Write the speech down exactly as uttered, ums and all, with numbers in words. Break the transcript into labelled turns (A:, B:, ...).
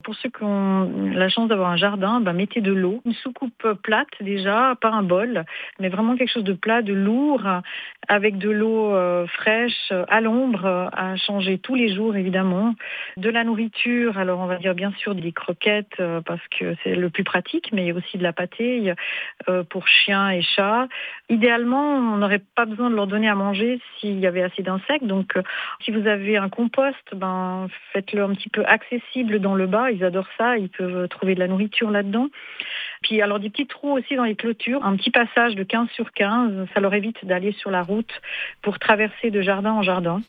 A: pour ceux qui ont la chance d'avoir un jardin, bah, mettez de l'eau, une soucoupe plate déjà, pas un bol, mais vraiment quelque chose de plat, de lourd, avec de l'eau euh, fraîche, à l'ombre, euh, à changer tous les jours évidemment. De la nourriture, alors on va dire bien sûr des croquettes euh, parce que c'est le plus pratique, mais aussi de la pâtée euh, pour chiens et chats. Idéalement, on n'aurait pas besoin de leur donner à manger s'il y avait assez d'insectes. Donc, euh, si vous avez un compost, ben faites-le un petit peu accessible dans le bas. Ils adorent ça. Ils peuvent trouver de la nourriture là-dedans. Puis alors des petits trous aussi dans les clôtures, un petit passage de quinze sur quinze, ça leur évite d'aller sur la route pour traverser de jardin en jardin.